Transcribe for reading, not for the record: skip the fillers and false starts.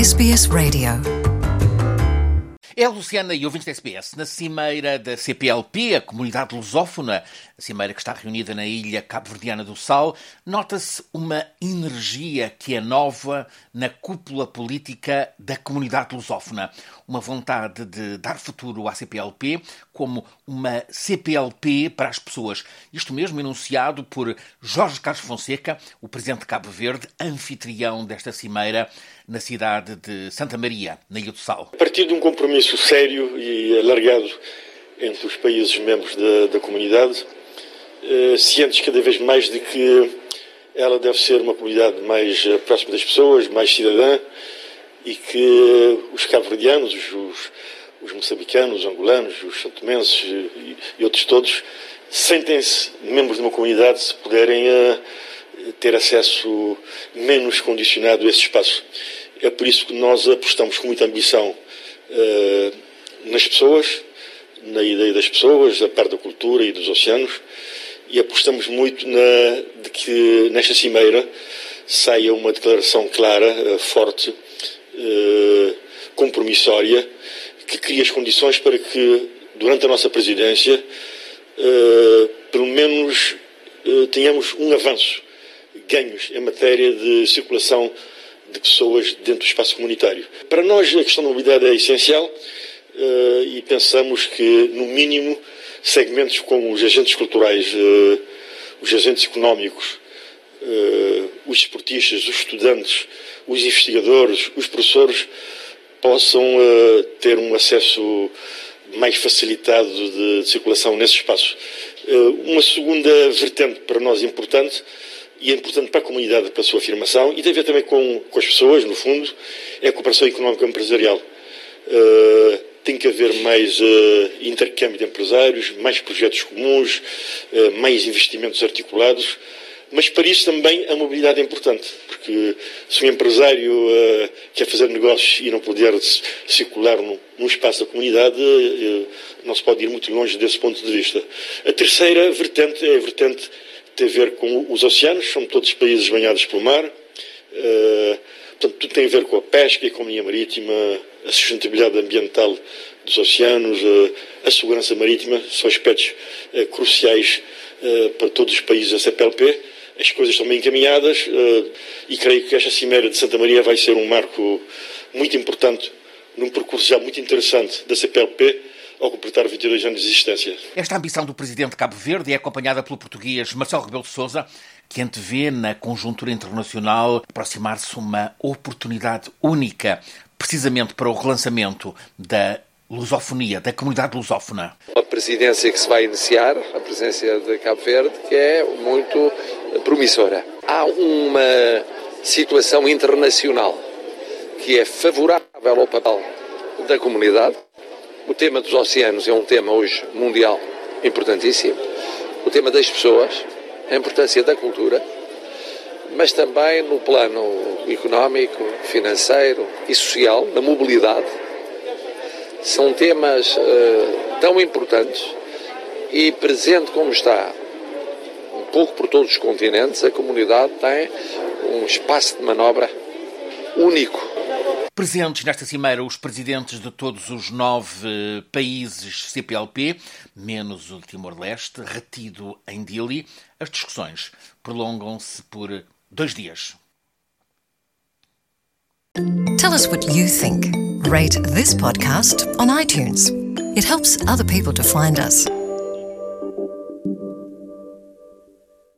SBS Radio. É a Luciana e ouvintes da SBS. Na cimeira da CPLP, a comunidade lusófona, a cimeira que está reunida na ilha cabo-verdiana do Sal, nota-se uma energia que é nova na cúpula política da comunidade lusófona. Uma vontade de dar futuro à CPLP como uma CPLP para as pessoas. Isto mesmo enunciado por Jorge Carlos Fonseca, o presidente de Cabo Verde, anfitrião desta cimeira na cidade de Santa Maria, na Ilha do Sal. A partir de um compromisso sério e alargado entre os países membros da comunidade, cientes cada vez mais de que ela deve ser uma comunidade mais próxima das pessoas, mais cidadã, e que os cabo-verdianos, os moçambicanos, os angolanos, os santomenses e outros todos, sentem-se membros de uma comunidade se puderem ter acesso menos condicionado a esse espaço. É por isso que nós apostamos com muita ambição nas pessoas, na ideia das pessoas, a par da cultura e dos oceanos, e apostamos muito de que nesta cimeira saia uma declaração clara, forte, compromissória, que crie as condições para que, durante a nossa presidência, pelo menos tenhamos um avanço, ganhos em matéria de circulação de pessoas dentro do espaço comunitário. Para nós a questão da mobilidade é essencial e pensamos que, no mínimo, segmentos como os agentes culturais, os agentes económicos, os esportistas, os estudantes, os investigadores, os professores possam ter um acesso mais facilitado de circulação nesse espaço. Uma segunda vertente para nós importante, e é importante para a comunidade, para a sua afirmação, e tem a ver também com as pessoas, no fundo, é a cooperação económica empresarial. Tem que haver mais intercâmbio de empresários, mais projetos comuns, mais investimentos articulados, mas para isso também a mobilidade é importante, porque se um empresário quer fazer negócios e não puder circular num espaço da comunidade, não se pode ir muito longe desse ponto de vista. A terceira vertente é a vertente que tem a ver com os oceanos, são todos países banhados pelo mar, portanto tudo tem a ver com a pesca, a economia marítima, a sustentabilidade ambiental dos oceanos, a segurança marítima, são aspectos cruciais para todos os países da CPLP. As coisas estão bem encaminhadas e creio que esta cimeira de Santa Maria vai ser um marco muito importante num percurso já muito interessante da CPLP ao completar 22 anos de existência. Esta ambição do presidente de Cabo Verde é acompanhada pelo português Marcelo Rebelo de Sousa, que antevê na conjuntura internacional aproximar-se uma oportunidade única, precisamente para o relançamento da lusofonia, da comunidade lusófona. A presidência que se vai iniciar, a presidência de Cabo Verde, que é muito promissora. Há uma situação internacional que é favorável ao papel da comunidade. O tema dos oceanos é um tema hoje mundial importantíssimo. O tema das pessoas, a importância da cultura, mas também no plano económico, financeiro e social, na mobilidade. São temas tão importantes e presente como está, um pouco por todos os continentes, a comunidade tem um espaço de manobra único. Presentes nesta cimeira os presidentes de todos os 9 países CPLP, menos o de Timor-Leste, retido em Dili. As discussões prolongam-se por 2 dias. Tell us what you think. Rate this podcast on iTunes. It helps other people to find us.